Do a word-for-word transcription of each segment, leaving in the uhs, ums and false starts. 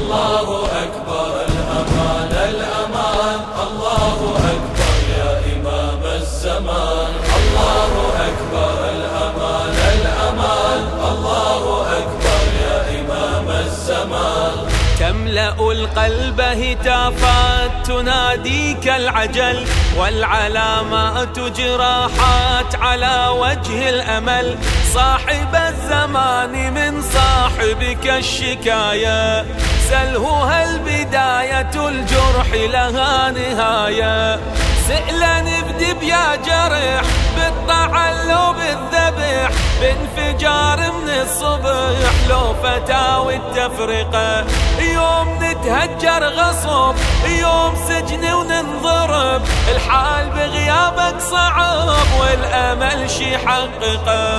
الله أكبر الأمان الأمان، الله أكبر يا إمام الزمان. الله أكبر الأمان الأمان، الله أكبر يا إمام الزمان. تملأ القلب هتافات تناديك العجل، والعلامات جراحات على وجه الأمل. صاحب الزمان من صاحبك الشكاية، سله هل بداية الجرح لها نهاية. سئلا ابدب يا جرح بالطعن لو بالذبح، بانفجار من الصبح لو فتاوي التفرقة. يوم نتهجر غصب، يوم سجن وننضرب، الحال بغيابك صعب والأمل شي حققه.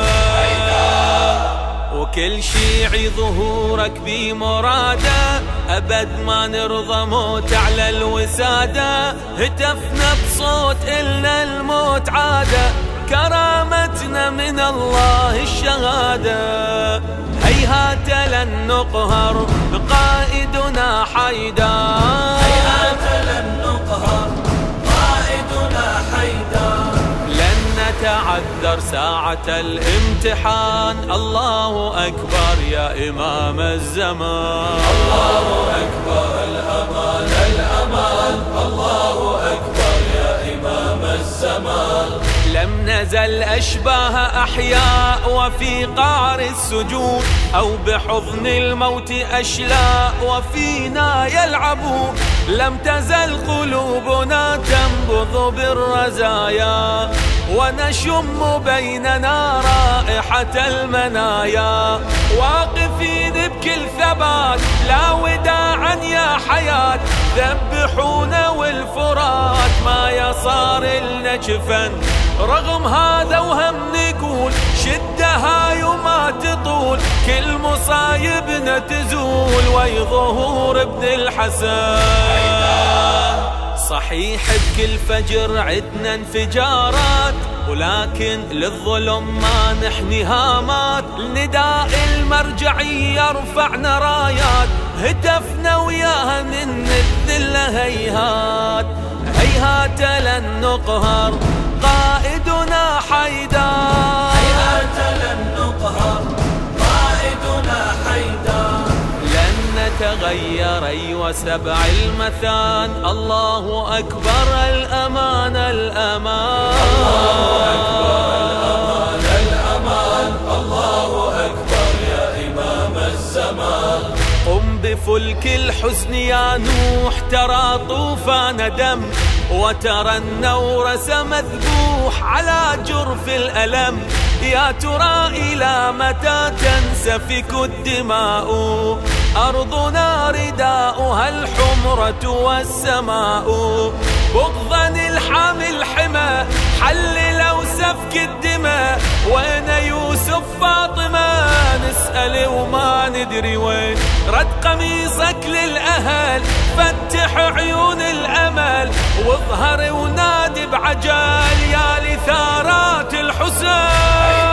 وكل شيعي ظهورك بمراده، أبد ما نرضى موت على الوسادة. هتفنا بصوت إلنا الموت عادة، كرامتنا من الله الشهادة. هيهات لن نقهر قائدنا حيدر، هيهات لن نقهر قائدنا حيدر. لن نتعذر ساعة الامتحان، الله أكبر يا إمام الزمان. الله أكبر الأمان الأمان، الله أكبر يا إمام الزمان. لم نزل أشباه أحياء وفي قعر السجون، أو بحضن الموت أشلاء وفينا يلعبون. لم تزل قلوبنا تنبض بالرزايا، ونشم بيننا رائحة المنايا. واقفين بكل ثبات لا وداعا يا حياة، ذبحونا والفرات ما يصار لنا جفن. رغم هذا وهم نقول شدة هاي وما تطول، كل مصايبنا تزول وي ظهور ابن الحسن. صحيح بكل فجر عدنا انفجارات، ولكن للظلم ما نحني هامات. نداء المرجعية رفعنا رايات، هتفنا وياها من الذلة هيهات. هيهات لن نقهر قائدنا حيدر، هيهات لن نقهر قائدنا حيدر. لن نتغير أيوة سبع المثان، الله أكبر الأمان الأمان. الله أكبر الأمان الأمان، الله أكبر يا إمام الزمان. قم بفلك الحزن يا نوح، ترى طوفان دم، وترى النورس مذبوح على جرف الألم. يا ترى إلى متى تنسفك الدماء؟ أرضنا رداؤها الحمرة والسماء. بغضا الحامي الحمى حل لو سفك الدماء. وين يوسف فاطمة نسأل وما ندري وين. رد قميصك للأهل فتح عيون الأمل، واظهر ونادي بعجال يا لثارات الحسين.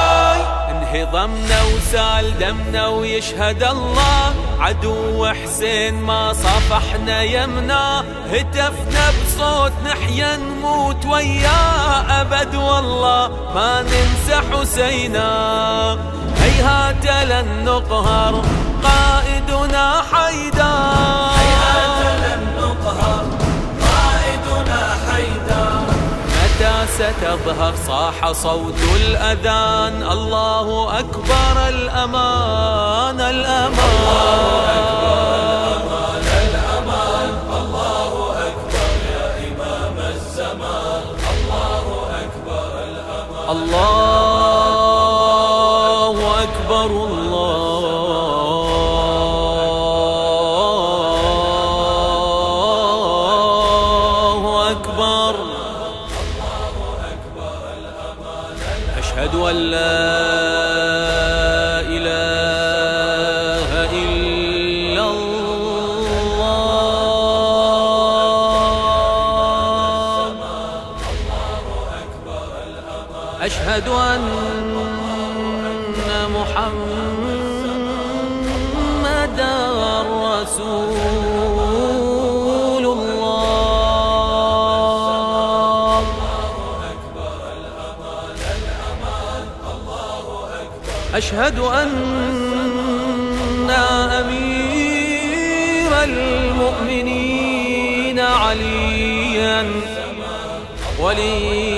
انهضمنا وسال دمنا ويشهد الله، عدو حسين ما صفحنا يمنا. هتفنا بصوت نحيا نموت وياه أبد، والله ما ننسى حسينا. هيهات لن نقهر قائدنا حيدر، هيهات لن نقهر قائدنا حيدر. متى ستظهر صاح صوت الأذان، الله أكبر الأمان الأمان. الله أكبر الأمان الأمان، الله أكبر يا إمام الزمان. الله أكبر الأمان، الله أكبر الله أكبر. أشهد أن لا إله إلا الله، أشهد أن محمدا رسول أشهد أن أمير المؤمنين عليا ولي